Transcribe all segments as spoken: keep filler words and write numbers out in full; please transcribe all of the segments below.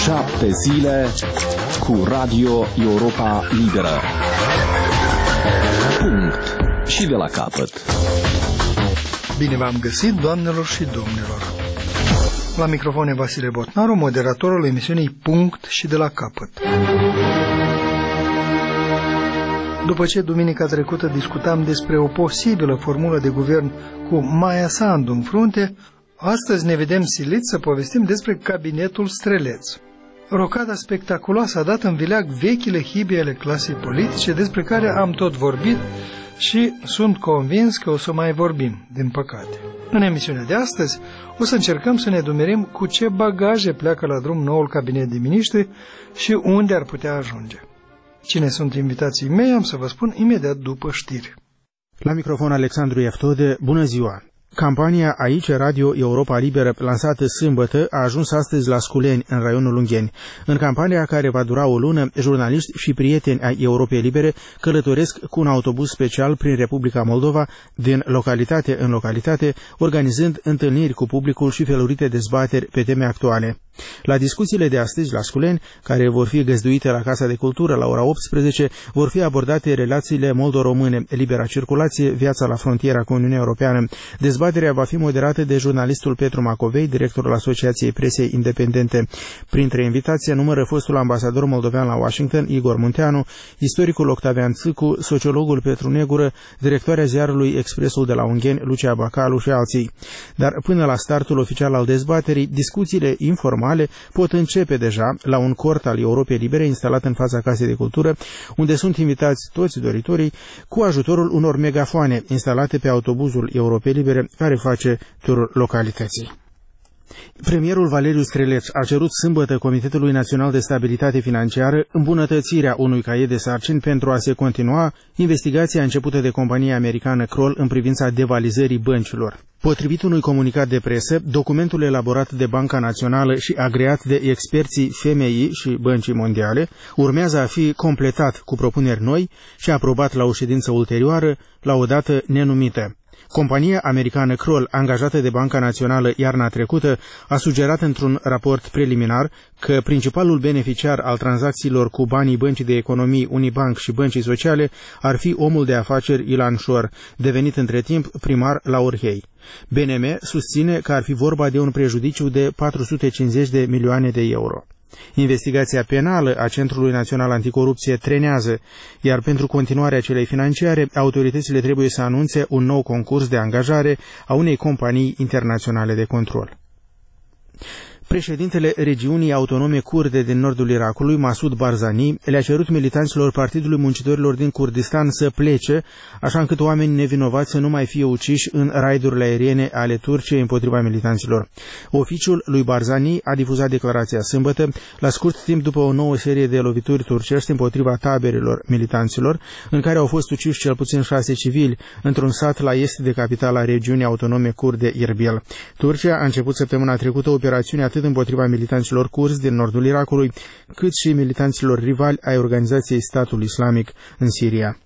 Șapte zile cu Radio Europa Liberă. Punct. Și de la capăt. Bine v-am găsit, doamnelor și domnilor. La microfon e Vasile Botnaru, moderatorul emisiunii Punct și de la capăt. După ce duminica trecută discutam despre o posibilă formulă de guvern cu Maia Sandu în frunte, astăzi ne vedem siliți să povestim despre cabinetul Streleț. Rocada spectaculoasă a dat în vileag vechile hibii ale clasei politice despre care am tot vorbit și sunt convins că o să mai vorbim, din păcate. În emisiunea de astăzi o să încercăm să ne dumerim cu ce bagaje pleacă la drum noul cabinet de miniștri și unde ar putea ajunge. Cine sunt invitații mei am să vă spun imediat după știri. La microfon Alexandru Ieftode, bună ziua! Campania Aici Radio Europa Liberă, lansată sâmbătă, a ajuns astăzi la Sculeni, în raionul Ungheni. În campania care va dura o lună, jurnaliști și prieteni ai Europei Libere călătoresc cu un autobuz special prin Republica Moldova, din localitate în localitate, organizând întâlniri cu publicul și felurite dezbateri pe teme actuale. La discuțiile de astăzi la Sculeni, care vor fi găzduite la Casa de Cultură la ora optsprezece, vor fi abordate relațiile moldo-române, libera circulație, viața la frontiera cu Uniunea Europeană. Dezbaterea va fi moderată de jurnalistul Petru Macovei, directorul Asociației Presei Independente. Printre invitații numără fostul ambasador moldovean la Washington, Igor Munteanu, istoricul Octavian Țâcu, sociologul Petru Negură, directoarea ziarului Expresul de la Ungheni, Lucia Bacalu și alții. Dar până la startul oficial al dezbaterii, discuțiile informale pot începe deja la un cort al Europei Libere instalat în fața Casei de Cultură, unde sunt invitați toți doritorii cu ajutorul unor megafoane instalate pe autobuzul Europei Libere care face turul localității. Premierul Valeriu Streleț a cerut sâmbătă Comitetului Național de Stabilitate Financiară îmbunătățirea unui caiet de sarcini pentru a se continua investigația începută de compania americană Kroll în privința devalizării băncilor. Potrivit unui comunicat de presă, documentul elaborat de Banca Națională și agreat de experții F M I și Băncii Mondiale urmează a fi completat cu propuneri noi și aprobat la o ședință ulterioară la o dată nenumită. Compania americană Kroll, angajată de Banca Națională iarna trecută, a sugerat într-un raport preliminar că principalul beneficiar al tranzacțiilor cu banii Băncii de Economii Unibank și Băncii Sociale ar fi omul de afaceri Ilan Șor, devenit între timp primar la Orhei. B N M susține că ar fi vorba de un prejudiciu de patru sute cincizeci de milioane de euro. Investigația penală a Centrului Național Anticorupție trenează, iar pentru continuarea celei financiare, autoritățile trebuie să anunțe un nou concurs de angajare a unei companii internaționale de control. Președintele regiunii autonome kurde din nordul Irakului, Masud Barzani, le-a cerut militanților Partidului Muncitorilor din Kurdistan să plece, așa încât oamenii nevinovați să nu mai fie uciși în raidurile aeriene ale Turciei împotriva militanților. Oficiul lui Barzani a difuzat declarația sâmbătă, la scurt timp după o nouă serie de lovituri turcești împotriva taberelor militanților, în care au fost uciși cel puțin șase civili într-un sat la est de capitala regiunii autonome kurde Erbil. Turcia a început săptămâna trecută operațiunea atât împotriva militanților curzi din nordul Irakului, cât și militanților rivali ai organizației Statul Islamic în Siria.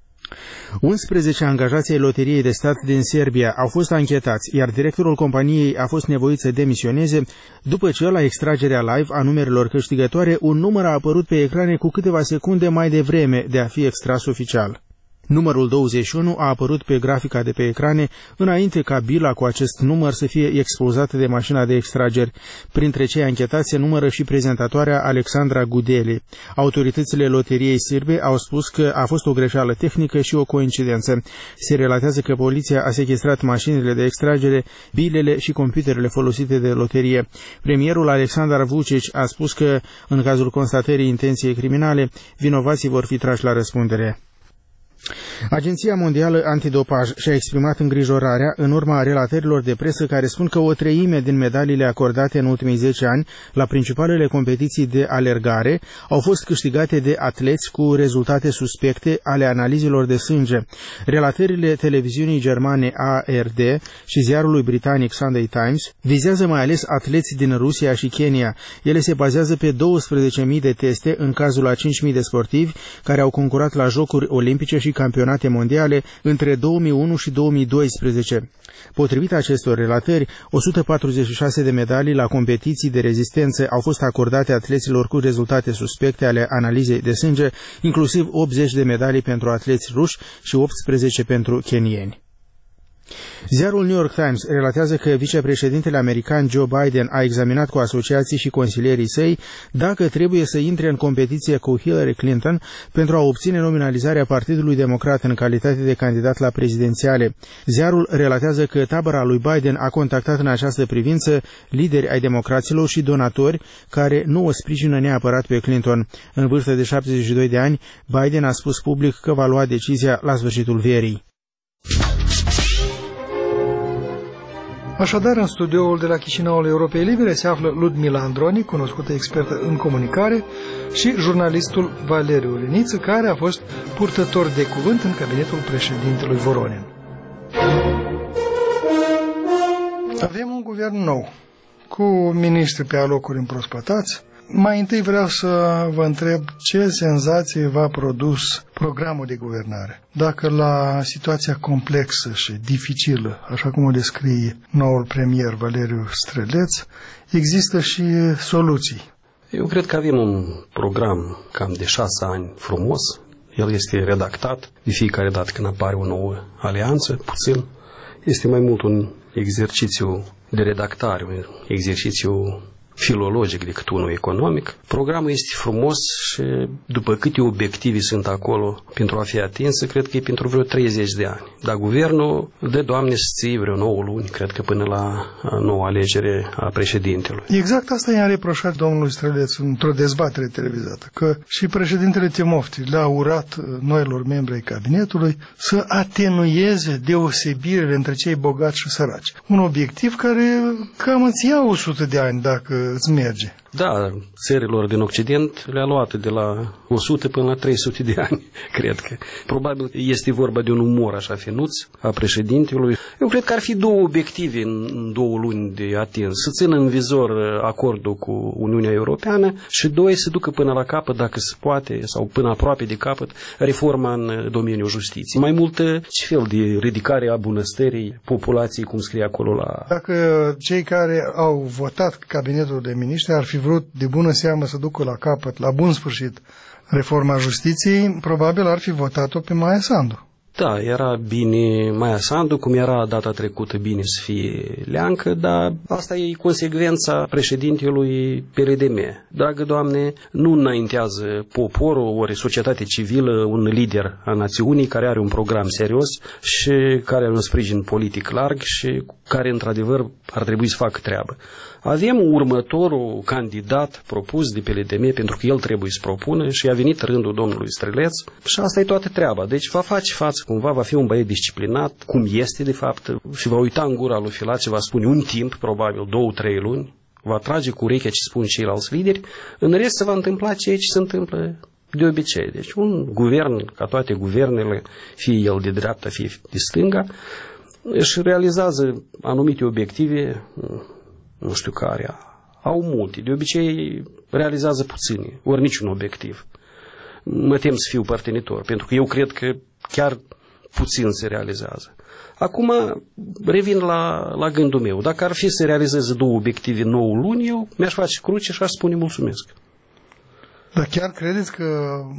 unsprezece angajați ai Loteriei de Stat din Serbia au fost anchetați, iar directorul companiei a fost nevoit să demisioneze după ce la extragerea live a numerelor câștigătoare un număr a apărut pe ecrane cu câteva secunde mai devreme de a fi extras oficial. Numărul douăzeci și unu a apărut pe grafica de pe ecrane înainte ca bila cu acest număr să fie expulzată de mașina de extrageri. Printre cei anchetați se numără și prezentatoarea Alexandra Gudeli. Autoritățile loteriei sârbe au spus că a fost o greșeală tehnică și o coincidență. Se relatează că poliția a sechestrat mașinile de extragere, bilele și computerele folosite de loterie. Premierul Aleksandar Vučić a spus că, în cazul constatării intenției criminale, vinovații vor fi trași la răspundere. Agenția Mondială Antidopaj și-a exprimat îngrijorarea în urma relatărilor de presă care spun că o treime din medaliile acordate în ultimii zece ani la principalele competiții de alergare au fost câștigate de atleți cu rezultate suspecte ale analizelor de sânge. Relatările televiziunii germane A R D și ziarului britanic Sunday Times vizează mai ales atleți din Rusia și Kenya. Ele se bazează pe douăsprezece mii de teste în cazul a cinci mii de sportivi care au concurat la Jocuri Olimpice și campionate campionate mondiale între două mii unu și două mii doisprezece. Potrivit acestor relatări, o sută patruzeci și șase de medalii la competiții de rezistență au fost acordate atleților cu rezultate suspecte ale analizei de sânge, inclusiv optzeci de medalii pentru atleți ruși și optsprezece pentru kenieni. Ziarul New York Times relatează că vicepreședintele american Joe Biden a examinat cu asociații și consilierii săi dacă trebuie să intre în competiție cu Hillary Clinton pentru a obține nominalizarea Partidului Democrat în calitate de candidat la prezidențiale. Ziarul relatează că tabăra lui Biden a contactat în această privință lideri ai democraților și donatori care nu o sprijină neapărat pe Clinton. În vârstă de șaptezeci și doi de ani, Biden a spus public că va lua decizia la sfârșitul verii. Așadar, în studioul de la Chișinăul Europei Libere se află Ludmila Androni, cunoscută expertă în comunicare, și jurnalistul Valeriu Liniță, care a fost purtător de cuvânt în cabinetul președintelui Voronin. Avem un guvern nou, cu miniștri pe alocuri împrospătați. Mai întâi vreau să vă întreb ce senzație v-a produs programul de guvernare. Dacă la situația complexă și dificilă, așa cum o descrie noul premier Valeriu Streleț, există și soluții. Eu cred că avem un program cam de șase ani frumos. El este redactat de fiecare dată când apare o nouă alianță, puțin. Este mai mult un exercițiu de redactare, un exercițiu filologic decât unul economic. Programul este frumos și după câte obiective sunt acolo pentru a fi atinsă, cred că e pentru vreo treizeci de ani. Dar guvernul dă, Doamne, să ții vreo nouă luni, cred că până la noua alegere a președintelui. Exact asta i-a reproșat domnului Streleț într-o dezbatere televizată, că și președintele Timofti le-a urat noilor membri ai cabinetului să atenueze deosebirile între cei bogați și săraci. Un obiectiv care cam îți ia o sută de ani dacă îți merge. Da, țărilor din Occident le-a luat de la o sută până la trei sute de ani, cred că. Probabil este vorba de un umor așa finuț a președintelui. Eu cred că ar fi două obiective în două luni de atins. Să țină în vizor acordul cu Uniunea Europeană și doi, să ducă până la capăt, dacă se poate, sau până aproape de capăt, reforma în domeniul justiției. Mai multă ce fel de ridicare a bunăstării populației, cum scrie acolo la... Dacă cei care au votat cabinetul de miniștri ar fi vrut de bună seamă să ducă la capăt, la bun sfârșit, reforma justiției, probabil ar fi votat-o pe Maia Sandu. Da, era bine Maia Sandu, cum era data trecută bine să fie Leancă, dar asta e consecvența președintelui P R D M. Dragă Doamne, nu înaintează poporul, ori societate civilă, un lider a națiunii care are un program serios și care are un sprijin politic larg și care, într-adevăr, ar trebui să facă treabă. Avem următorul candidat propus de P L D M, pentru că el trebuie să propună și a venit rândul domnului Streleț și asta e toată treaba. Deci va face față cumva, va fi un băiet disciplinat, cum este de fapt, și va uita în gura lui Filat și va spune un timp, probabil două, trei luni, va trage cu urechea ce spun ceilalți lideri, în rest se va întâmpla ceea ce se întâmplă de obicei. Deci un guvern, ca toate guvernele, fie el de dreapta, fie de stânga, își realizează anumite obiective, nu știu care, au multe. De obicei realizează puține, ori niciun obiectiv. Mă tem să fiu părtinitor, pentru că eu cred că chiar puțin se realizează. Acum revin la, la gândul meu. Dacă ar fi să realizeze două obiective nouă luni, eu mi-aș face cruce și aș spune mulțumesc. Dar chiar credeți că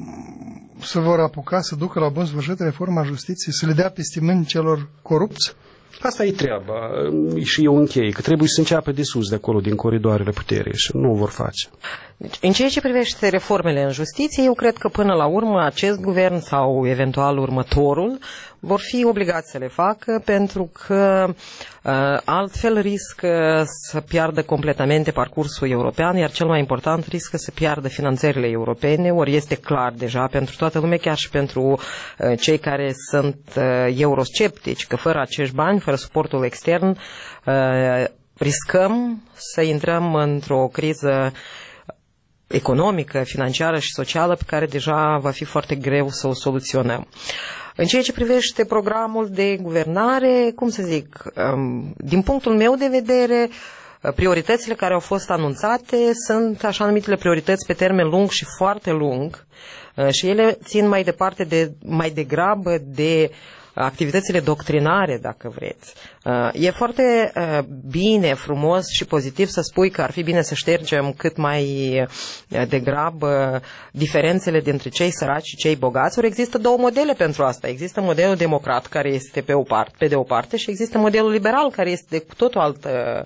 se vor apuca să ducă la bun sfârșit reforma justiției, să le dea peste mâini celor corupți? Asta e treaba și eu închei, că trebuie să înceapă de sus, de acolo, din coridoarele puterii și nu o vor face. Deci, în ceea ce privește reformele în justiție, eu cred că până la urmă acest guvern sau eventual următorul vor fi obligați să le facă, pentru că uh, altfel riscă să piardă completamente parcursul european, iar cel mai important riscă să piardă finanțările europene, ori este clar deja pentru toată lumea, chiar și pentru uh, cei care sunt uh, eurosceptici, că fără acești bani, fără suportul extern, uh, riscăm să intrăm într-o criză economică, financiară și socială pe care deja va fi foarte greu să o soluționăm. În ceea ce privește programul de guvernare, cum să zic, din punctul meu de vedere, Prioritățile care au fost anunțate sunt așa numitele priorități pe termen lung și foarte lung și ele țin mai departe de, mai degrabă de activitățile doctrinare, dacă vreți. E foarte bine, frumos și pozitiv să spui că ar fi bine să ștergem cât mai degrabă diferențele dintre cei săraci și cei bogați. Ori există două modele pentru asta. Există modelul democrat, care este pe, o parte, pe de o parte, și există modelul liberal, care este de cu totul alt,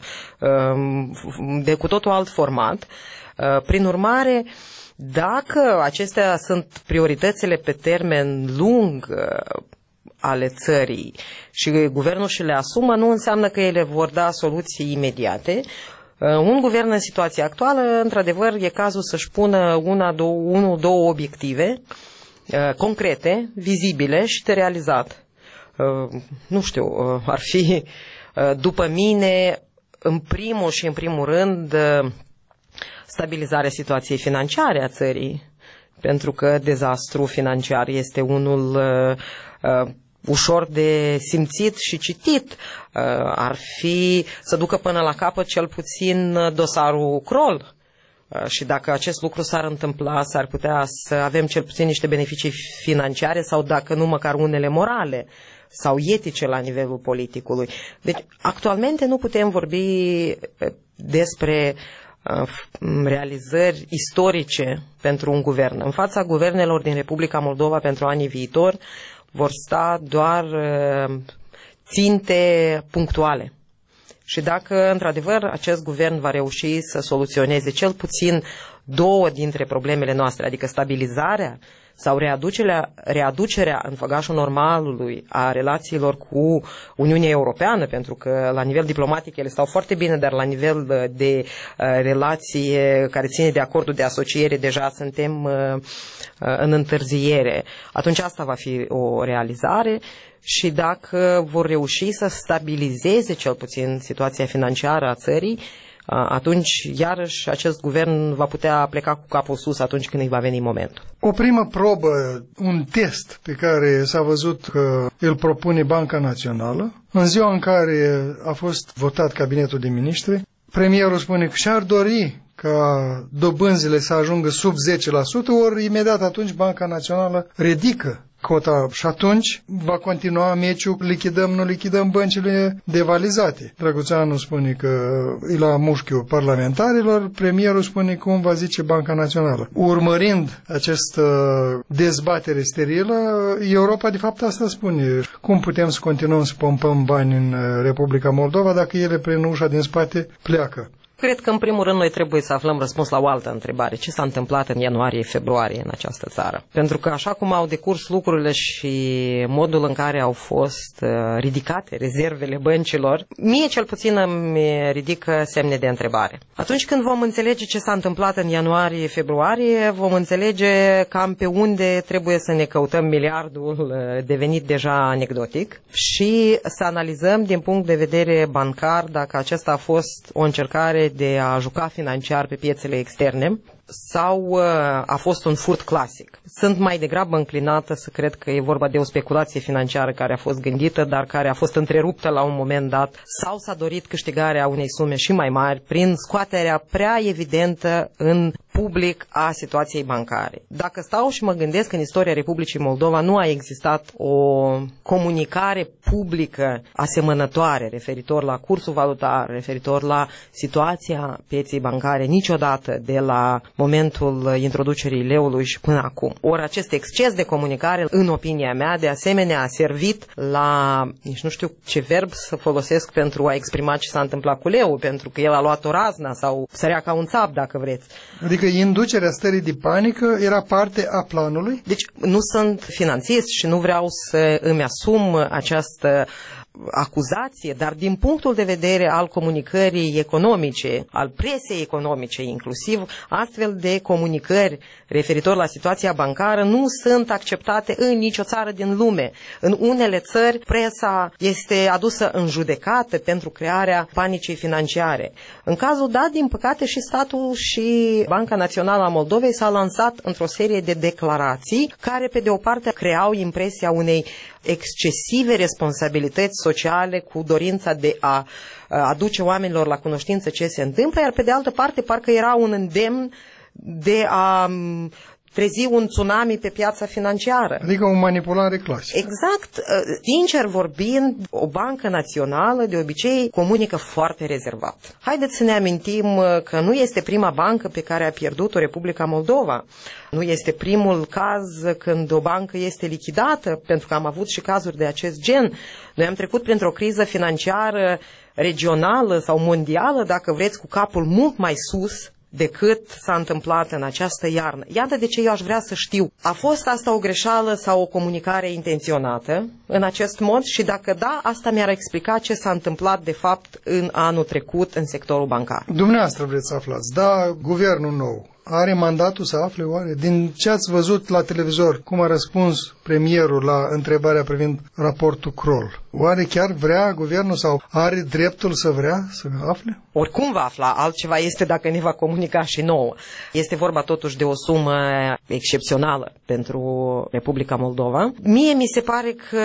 de cu totul alt format. Prin urmare, dacă acestea sunt prioritățile pe termen lung ale țării și guvernul și le asumă, nu înseamnă că ele vor da soluții imediate. Un guvern în situația actuală, într-adevăr, e cazul să-și pună una, două, unul, două obiective concrete, vizibile și de realizat. Nu știu, ar fi, după mine, în primul și în primul rând, stabilizarea situației financiare a țării, pentru că dezastru financiar este unul uh, ușor de simțit și citit. Uh, ar fi să ducă până la capăt cel puțin dosarul Kroll. Uh, și dacă acest lucru s-ar întâmpla, s-ar putea să avem cel puțin niște beneficii financiare sau, dacă nu, măcar unele morale sau etice la nivelul politicului. Deci, actualmente nu putem vorbi despre realizări istorice pentru un guvern. În fața guvernelor din Republica Moldova pentru anii viitori vor sta doar ținte punctuale. Și dacă, într-adevăr, acest guvern va reuși să soluționeze cel puțin două dintre problemele noastre, adică stabilizarea sau readucerea, readucerea în făgașul normalului a relațiilor cu Uniunea Europeană, pentru că la nivel diplomatic ele stau foarte bine, dar la nivel de uh, relație care ține de acordul de asociere deja suntem uh, uh, în întârziere. Atunci asta va fi o realizare. Și dacă vor reuși să stabilizeze cel puțin situația financiară a țării, atunci iarăși acest guvern va putea pleca cu capul sus atunci când îi va veni momentul. O primă probă, un test pe care s-a văzut că îl propune Banca Națională, în ziua în care a fost votat cabinetul de miniștri, premierul spune că și-ar dori ca dobânzile să ajungă sub zece la sută, ori imediat atunci Banca Națională ridică cota și atunci va continua meciul lichidăm, nu lichidăm băncile devalizate. Drăguțanu spune că e la mușchiul parlamentarilor, premierul spune cum va zice Banca Națională. Urmărind această dezbatere sterilă, Europa de fapt asta spune. Cum putem să continuăm să pompăm bani în Republica Moldova dacă ele prin ușa din spate pleacă? Cred că, în primul rând, noi trebuie să aflăm răspuns la o altă întrebare. Ce s-a întâmplat în ianuarie-februarie în această țară? Pentru că, așa cum au decurs lucrurile și modul în care au fost uh, ridicate rezervele băncilor, mie cel puțin îmi ridică semne de întrebare. Atunci când vom înțelege ce s-a întâmplat în ianuarie-februarie, vom înțelege cam pe unde trebuie să ne căutăm miliardul uh, devenit deja anecdotic și să analizăm din punct de vedere bancar dacă acesta a fost o încercare de a juca financiar pe piețele externe sau uh, a fost un furt clasic. Sunt mai degrabă înclinată să cred că e vorba de o speculație financiară care a fost gândită, dar care a fost întreruptă la un moment dat, sau s-a dorit câștigarea unei sume și mai mari prin scoaterea prea evidentă în public a situației bancare. Dacă stau și mă gândesc că în istoria Republicii Moldova nu a existat o comunicare publică asemănătoare referitor la cursul valutar, referitor la situația pieței bancare niciodată de la momentul introducerii leului și până acum. Ori acest exces de comunicare, în opinia mea, de asemenea a servit la, nici nu știu ce verb să folosesc pentru a exprima ce s-a întâmplat cu leu, pentru că el a luat o razna sau sărea ca un țap, dacă vreți. Adică inducerea stării de panică era parte a planului? Deci nu sunt finanțist și nu vreau să îmi asum această acuzație, dar din punctul de vedere al comunicării economice, al presei economice inclusiv, astfel de comunicări referitor la situația bancară nu sunt acceptate în nicio țară din lume. În unele țări presa este adusă în judecată pentru crearea panicii financiare. În cazul dat, din păcate, și statul și Banca Națională a Moldovei s-a lansat într-o serie de declarații care, pe de o parte, creau impresia unei excesive responsabilități sociale cu dorința de a aduce oamenilor la cunoștință ce se întâmplă, iar pe de altă parte parcă era un îndemn de a trezi un tsunami pe piața financiară. Adică o manipulare clasică. Exact. Sincer vorbind, o bancă națională de obicei comunică foarte rezervat. Haideți să ne amintim că nu este prima bancă pe care a pierdut-o Republica Moldova. Nu este primul caz când o bancă este lichidată, pentru că am avut și cazuri de acest gen. Noi am trecut printr-o criză financiară regională sau mondială, dacă vreți, cu capul mult mai sus decât s-a întâmplat în această iarnă. Iată de ce eu aș vrea să știu. A fost asta o greșeală sau o comunicare intenționată în acest mod? Și dacă da, asta mi-ar explica ce s-a întâmplat de fapt în anul trecut în sectorul bancar. Dumneavoastră vreți să aflați, da, guvernul nou are mandatul să afle oare? Din ce ați văzut la televizor, cum a răspuns premierul la întrebarea privind raportul Kroll? Oare chiar vrea guvernul sau are dreptul să vrea să afle? Oricum va afla, altceva este dacă ne va comunica și nouă. Este vorba totuși de o sumă excepțională pentru Republica Moldova. Mie mi se pare că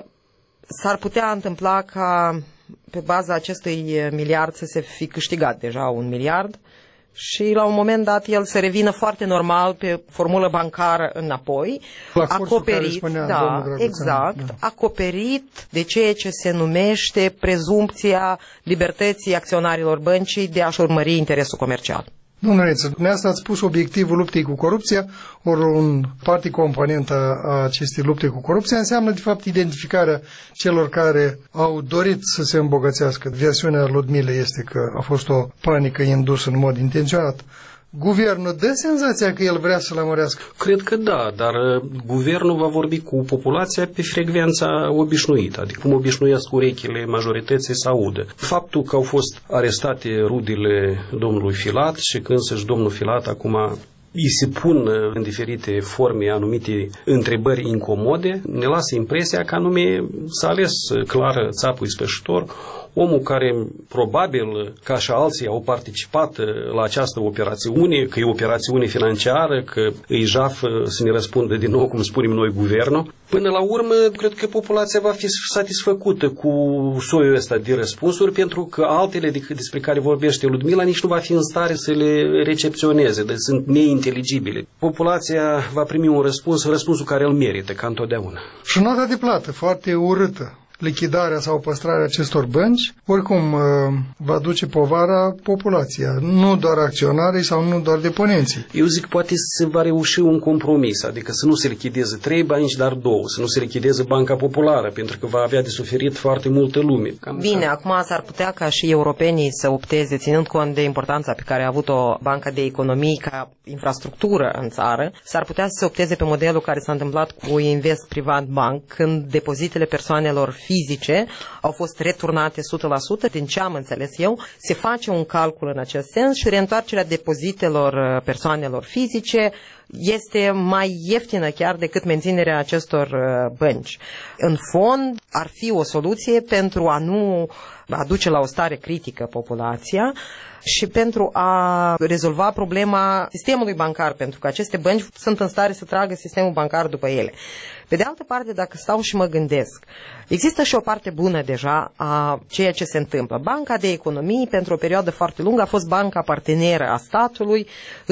s-ar putea întâmpla ca pe baza acestui miliard să se fi câștigat deja un miliard și la un moment dat el să revină foarte normal pe formulă bancară înapoi, acoperit, da, exact, da. acoperit de ceea ce se numește prezumpția libertății acționarilor băncii de a-și urmări interesul comercial. Domnule Reță, dumneavoastră ați pus obiectivul luptei cu corupția, ori un parte componentă a acestei lupte cu corupția înseamnă, de fapt, identificarea celor care au dorit să se îmbogățească. Versiunea Ludmilei este că a fost o panică indusă în mod intenționat. Guvernul dă senzația că el vrea să lămurească? Cred că da, dar guvernul va vorbi cu populația pe frecvența obișnuită, adică cum obișnuiesc urechile majorității să audă. Faptul că au fost arestate rudele domnului Filat și că însăși domnul Filat acum îi se pun în diferite forme anumite întrebări incomode, ne lasă impresia că anume s-a ales clar țapul ispășitor, omul care probabil, ca și alții, au participat la această operațiune, că e o operațiune financiară, că îi jaf să ne răspundă din nou, cum spunem noi, guvernul. Până la urmă, cred că populația va fi satisfăcută cu soiul ăsta de răspunsuri, pentru că altele despre care vorbește Ludmila nici nu va fi în stare să le recepționeze, deci sunt neinteligibile. Populația va primi un răspuns, răspunsul care îl merită, ca întotdeauna. Și nota de plată, foarte urâtă. Lichidarea sau păstrarea acestor bănci, oricum va duce povara populația, nu doar acționarii sau nu doar deponenții. Eu zic, poate se va reuși un compromis, adică să nu se lichideze trei bănci, dar două, să nu se lichideze Banca Populară, pentru că va avea de suferit foarte multă lume. Cam Bine, ca... acum s-ar putea ca și europenii să opteze, ținând cont de importanța pe care a avut-o Banca de Economie ca infrastructură în țară, s-ar putea să se opteze pe modelul care s-a întâmplat cu Invest Privat Bank, când depozitele persoanelor fizice au fost returnate o sută la sută, din ce am înțeles eu, se face un calcul în acest sens și reîntoarcerea depozitelor persoanelor fizice este mai ieftină chiar decât menținerea acestor bănci. În fond, ar fi o soluție pentru a nu aduce la o stare critică populația și pentru a rezolva problema sistemului bancar, pentru că aceste bănci sunt în stare să tragă sistemul bancar după ele. Pe de altă parte, dacă stau și mă gândesc, există și o parte bună deja a ceea ce se întâmplă. Banca de Economie, pentru o perioadă foarte lungă, a fost banca parteneră a statului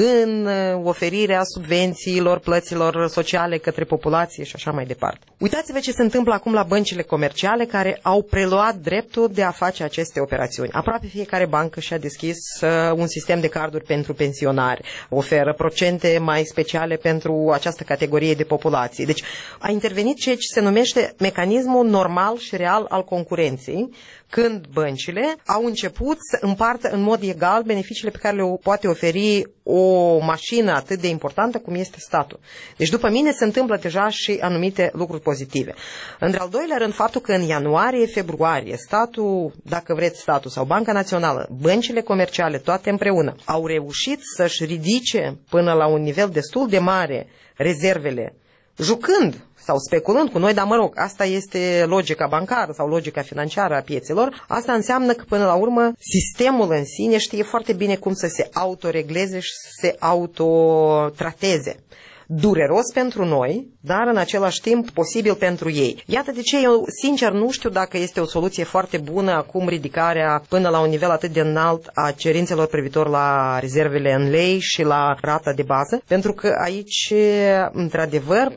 în oferirea subvențiilor, plăților sociale către populație și așa mai departe. Uitați-vă ce se întâmplă acum la băncile comerciale care au preluat dreptul de a face aceste operațiuni. Aproape fiecare bancă și-a deschis un sistem de carduri pentru pensionari, oferă procente mai speciale pentru această categorie de populație. Deci a intervenit ceea ce se numește mecanismul normal și real al concurenței, când băncile au început să împartă în mod egal beneficiile pe care le poate oferi o mașină atât de importantă cum este statul. Deci după mine se întâmplă deja și anumite lucruri pozitive. În al doilea rând, faptul că în ianuarie-februarie statul, dacă vreți statul sau Banca Națională, băncile comerciale toate împreună au reușit să-și ridice până la un nivel destul de mare rezervele, jucând sau speculând cu noi, dar mă rog, asta este logica bancară sau logica financiară a piețelor. Asta înseamnă că până la urmă sistemul în sine știe foarte bine cum să se autoregleze și să se autotrateze. dureros pentru noi, dar în același timp posibil pentru ei. Iată de ce eu, sincer, nu știu dacă este o soluție foarte bună acum ridicarea până la un nivel atât de înalt a cerințelor privitor la rezervele în lei și la rata de bază, pentru că aici, într-adevăr,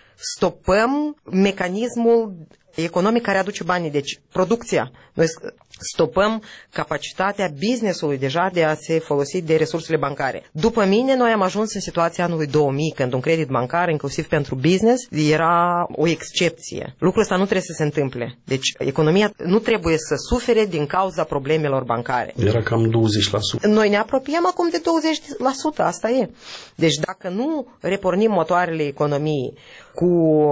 stopăm mecanismul economic care aduce banii, deci producția. Noi stopăm capacitatea business-ului deja de a se folosi de resursele bancare. După mine, noi am ajuns în situația anului două mii, când un credit bancar, inclusiv pentru business, era o excepție. Lucrul ăsta nu trebuie să se întâmple. Deci economia nu trebuie să sufere din cauza problemelor bancare. Era cam douăzeci la sută. Noi ne apropiem acum de douăzeci la sută, asta e. Deci dacă nu repornim motoarele economiei cu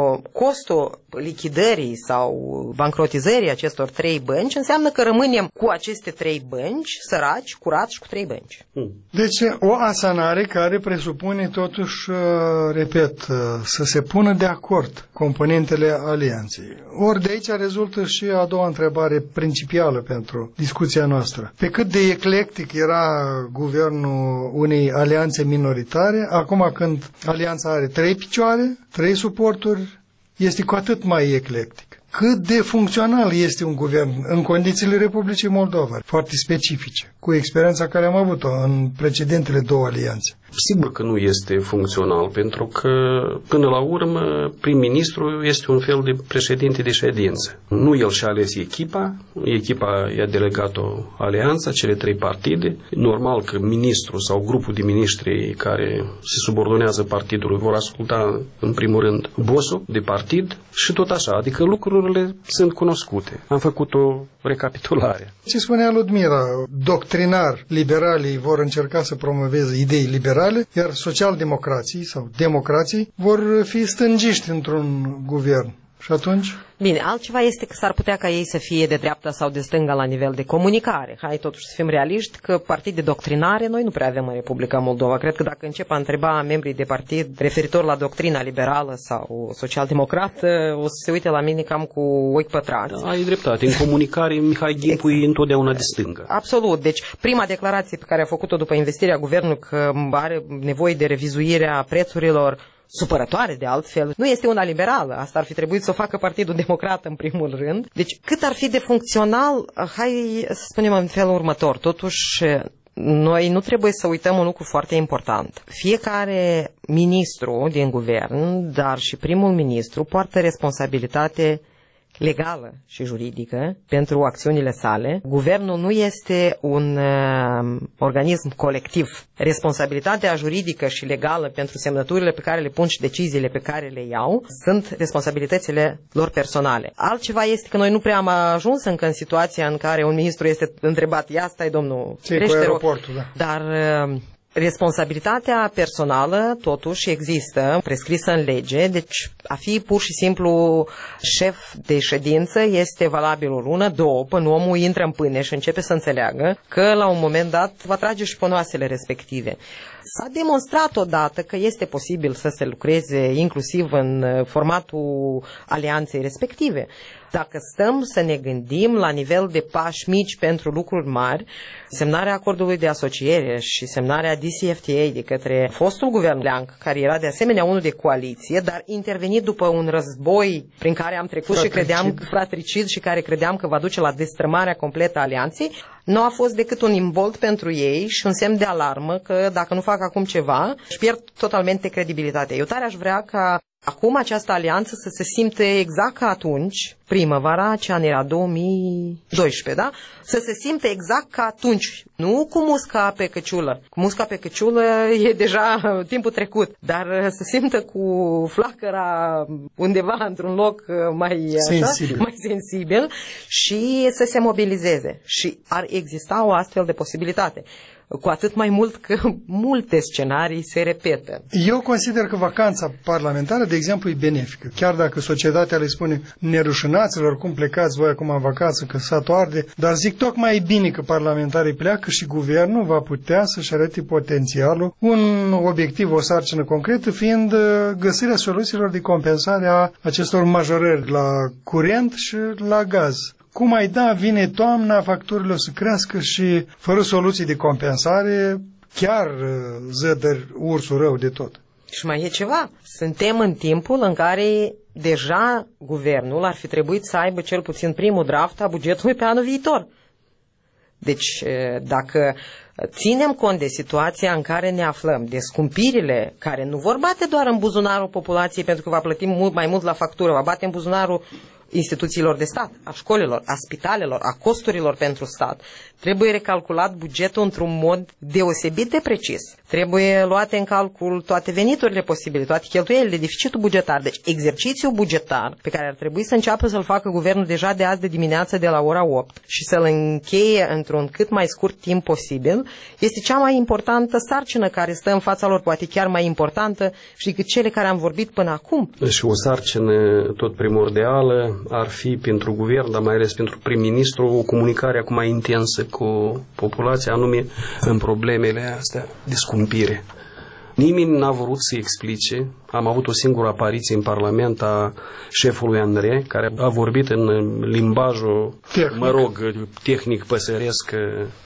costul lichidării sau bancrotizării acestor trei bănci, înseamnă că rămânem cu aceste trei bănci săraci, curați și cu trei bănci. Deci o asanare care presupune totuși, repet, să se pună de acord componentele alianței. Ori de aici rezultă și a doua întrebare principală pentru discuția noastră. Pe cât de eclectic era guvernul unei alianțe minoritare, acum când alianța are trei picioare, trei suporturi, este cu atât mai eclectic. Cât de funcțional este un guvern în condițiile Republicii Moldova, foarte specifice, cu experiența care am avut-o în precedentele două alianțe. Sigur că nu este funcțional, pentru că, până la urmă, prim-ministru este un fel de președinte de ședință. Nu el și-a ales echipa, echipa i-a delegat-o alianța, cele trei partide. Normal că ministrul sau grupul de miniștri care se subordonează partidului vor asculta, în primul rând, bossul de partid și tot așa. Adică lucrurile sunt cunoscute. Am făcut o recapitulare. Ce spunea Ludmila, doctrinar, liberalii vor încerca să promoveze idei liberale, iar socialdemocrații sau democrații vor fi stângiști într-un guvern. Și atunci? Bine, altceva este că s-ar putea ca ei să fie de dreapta sau de stânga la nivel de comunicare. Hai totuși să fim realiști că partide doctrinare noi nu prea avem în Republica Moldova. Cred că dacă încep a întreba membrii de partid referitor la doctrina liberală sau social-democrată, o să se uite la mine cam cu ochi pătrați. Da, ai dreptate. În comunicare Mihai Ghipu e întotdeauna de stângă. Absolut. Deci prima declarație pe care a făcut-o după investirea guvernului că are nevoie de revizuirea prețurilor supărătoare de altfel, nu este una liberală. Asta ar fi trebuit să o facă Partidul Democrat în primul rând. Deci cât ar fi de funcțional, hai să spunem în felul următor. Totuși, noi nu trebuie să uităm un lucru foarte important. Fiecare ministru din guvern, dar și primul ministru, poartă responsabilitate legală și juridică pentru acțiunile sale. Guvernul nu este un uh, organism colectiv. Responsabilitatea juridică și legală pentru semnăturile pe care le pun și deciziile pe care le iau sunt responsabilitățile lor personale. Altceva este că noi nu prea am ajuns încă în situația în care un ministru este întrebat, ia stai domnul, crește aeroportul, da. Dar uh, responsabilitatea personală totuși există, prescrisă în lege, deci a fi pur și simplu șef de ședință este valabil o lună, două, până omul intră în pâine și începe să înțeleagă că la un moment dat va trage și ponoasele respective. S-a demonstrat odată că este posibil să se lucreze inclusiv în formatul alianței respective. Dacă stăm să ne gândim la nivel de pași mici pentru lucruri mari, semnarea acordului de asociere și semnarea D C F T A de către fostul guvern Leanc, care era de asemenea unul de coaliție, dar intervenit după un război prin care am trecut fratricid. și credeam fratricid și care credeam că va duce la destrămarea completă a alianței, nu a fost decât un imbold pentru ei și un semn de alarmă că dacă nu fac acum ceva, își pierd totalmente credibilitatea. Eu tare aș vrea ca acum această alianță să se simte exact ca atunci, primăvara, ce an era, două mii doisprezece, da? Să se simte exact ca atunci, nu cu musca pe căciulă. Cu musca pe căciulă e deja timpul trecut, dar să simtă cu flacăra undeva într-un loc mai sensibil, așa, mai sensibil și să se mobilizeze. Și ar exista o astfel de posibilitate. Cu atât mai mult că multe scenarii se repetă. Eu consider că vacanța parlamentară, de exemplu, e benefică. Chiar dacă societatea le spune nerușinaților, cum plecați voi acum în vacanță, că satul arde, dar zic tocmai e bine că parlamentarii pleacă și guvernul va putea să-și arate potențialul. Un obiectiv, o sarcină concretă, fiind găsirea soluțiilor de compensare a acestor majorări la curent și la gaz. Cum ai da, vine toamna, facturile o să crească și fără soluții de compensare chiar zădări ursul rău de tot. Și mai e ceva. Suntem în timpul în care deja guvernul ar fi trebuit să aibă cel puțin primul draft a bugetului pe anul viitor. Deci, dacă ținem cont de situația în care ne aflăm, de scumpirile care nu vor bate doar în buzunarul populației pentru că va plăti mult mai mult la factură, va bate în buzunarul instituțiilor de stat, a școlilor, a spitalelor, a costurilor pentru stat. Trebuie recalculat bugetul într-un mod deosebit de precis. Trebuie luate în calcul toate veniturile posibile, toate cheltuielile, deficitul bugetar. Deci exercițiul bugetar pe care ar trebui să înceapă să-l facă guvernul deja de azi de dimineață de la ora opt și să-l încheie într-un cât mai scurt timp posibil, este cea mai importantă sarcină care stă în fața lor, poate chiar mai importantă și decât cele care am vorbit până acum. Și o sarcină tot primordială ar fi pentru guvern, dar mai ales pentru prim-ministru, o comunicare acum mai intensă cu populația, anume în problemele astea de scumpire. Nimeni n-a vrut să explice. Am avut o singură apariție în Parlament a șefului Andrei, care a vorbit în limbajul, tehnic. mă rog, tehnic păsăresc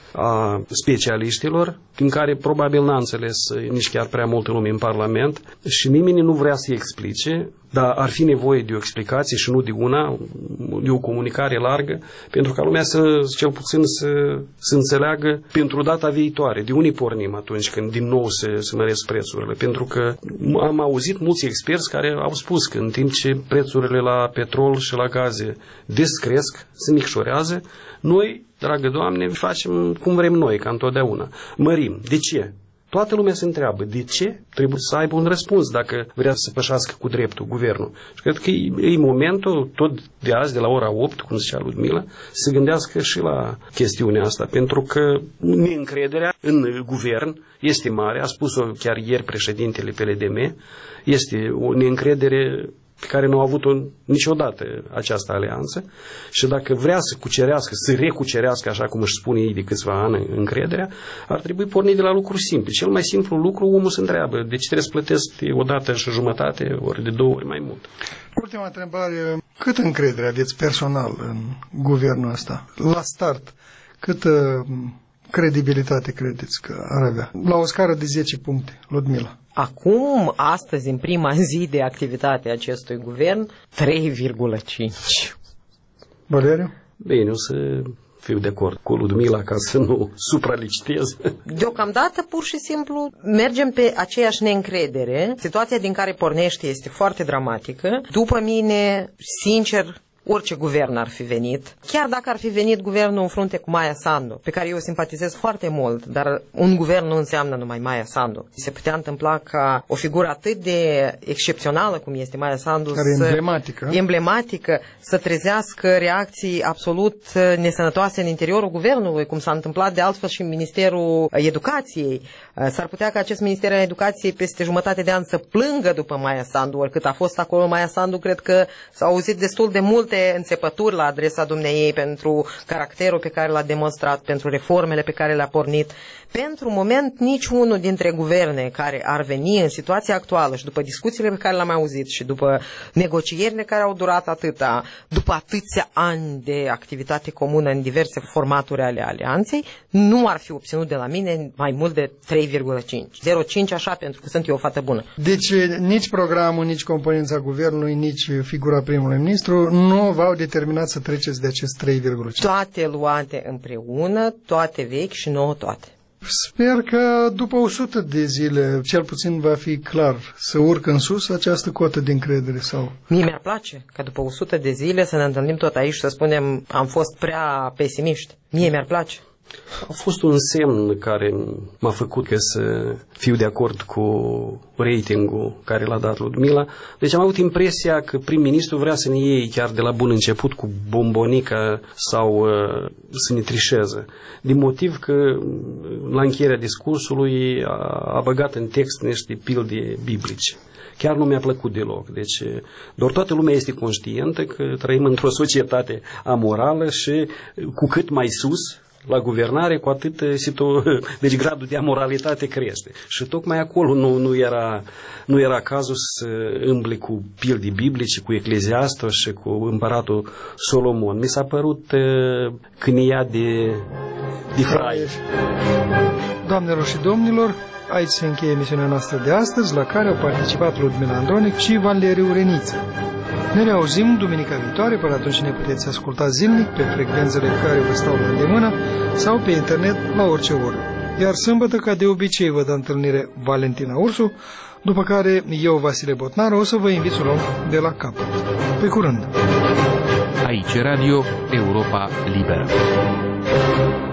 a specialiștilor, din care probabil n-a înțeles nici chiar prea multă lume în Parlament și nimeni nu vrea să explice, dar ar fi nevoie de o explicație și nu de una, de o comunicare largă, pentru ca lumea să, cel puțin să, să înțeleagă pentru data viitoare, de unii pornim atunci când din nou se, se măresc prețurile, pentru că am auzit mulți experți care au spus că în timp ce prețurile la petrol și la gaze descresc, se micșorează, noi, dragă Doamne, facem cum vrem noi, ca întotdeauna. Mărim. De ce? Toată lumea se întreabă. De ce? Trebuie să aibă un răspuns dacă vrea să pășească cu dreptul guvernul. Și cred că e, e momentul, tot de azi, de la ora opt, cum zicea Ludmila, să gândească și la chestiunea asta. Pentru că neîncrederea în guvern este mare. A spus-o chiar ieri președintele P L D M. Este o neîncredere pe care nu a avut-o niciodată această alianță și dacă vrea să cucerească, să recucerească, așa cum își spune ei de câțiva ani, încrederea, ar trebui porni de la lucruri simple. Cel mai simplu lucru, omul se întreabă, de ce trebuie să plătesc o dată și jumătate, ori de două ori mai mult. Ultima întrebare, cât încredere aveți personal în guvernul ăsta? La start, câtă credibilitate credeți că ar avea? La o scară de zece puncte, Ludmila. Acum, astăzi, în prima zi de activitate a acestui guvern, trei virgulă cinci. Valeriu? Bine, o să fiu de acord cu Ludmila ca să nu supralicitez. Deocamdată, pur și simplu, mergem pe aceeași neîncredere. Situația din care pornește este foarte dramatică. După mine, sincer, orice guvern ar fi venit, chiar dacă ar fi venit guvernul în frunte cu Maia Sandu, pe care eu simpatizez foarte mult, dar un guvern nu înseamnă numai Maia Sandu. Se putea întâmpla ca o figură atât de excepțională cum este Maia Sandu, care să, emblematică. emblematică, să trezească reacții absolut nesănătoase în interiorul guvernului, cum s-a întâmplat de altfel și în Ministerul Educației. S-ar putea ca acest Minister al Educației peste jumătate de an să plângă după Maia Sandu, oricât a fost acolo Maia Sandu, cred că s-au auzit destul de multe înțepături la adresa dumneiei pentru caracterul pe care l-a demonstrat, pentru reformele pe care le-a pornit. Pentru moment, nici unul dintre guverne care ar veni în situația actuală și după discuțiile pe care le-am auzit și după negocierile care au durat atâta, după atâția ani de activitate comună în diverse formaturi ale alianței, nu ar fi obținut de la mine mai mult de trei virgulă cinci. zero virgulă cinci așa, pentru că sunt eu o fată bună. Deci nici programul, nici componența guvernului, nici figura primului ministru nu v-au determinat să treceți de acest trei virgulă cinci. Toate luate împreună, toate vechi și nouă toate. Sper că după o sută de zile, cel puțin va fi clar, să urcă în sus această cotă de încredere sau... Mie mi-ar place ca după o sută de zile să ne întâlnim tot aici și să spunem am fost prea pesimiști. Mie mi-ar place. A fost un semn care m-a făcut că să fiu de acord cu ratingul care l-a dat Ludmila. Deci am avut impresia că prim-ministru vrea să ne iei chiar de la bun început cu bombonica sau uh, să ne trișeze. Din motiv că la încheierea discursului a, a băgat în text niște pilde biblice. Chiar nu mi-a plăcut deloc. Deci, doar toată lumea este conștientă că trăim într-o societate amorală și cu cât mai sus la guvernare, cu atât deci gradul de amoralitate crește. Și tocmai acolo nu, nu, era, nu era cazul să îmble cu pilde biblice, cu Ecleziastul și cu împăratul Solomon. Mi s-a părut uh, cânia de, de fraier. Doamnelor și domnilor, aici se încheie emisiunea noastră de astăzi, la care au participat Ludmila Andronic și Valeriu Reniță. Ne reauzim duminica viitoare, până atunci ne puteți asculta zilnic pe frecvențele care vă stau la îndemână sau pe internet la orice oră. Iar sâmbătă, ca de obicei, vă dă întâlnire Valentina Ursu, după care eu, Vasile Botnaru, o să vă invit să luăm de la capăt. Pe curând! Aici Radio Europa Liberă.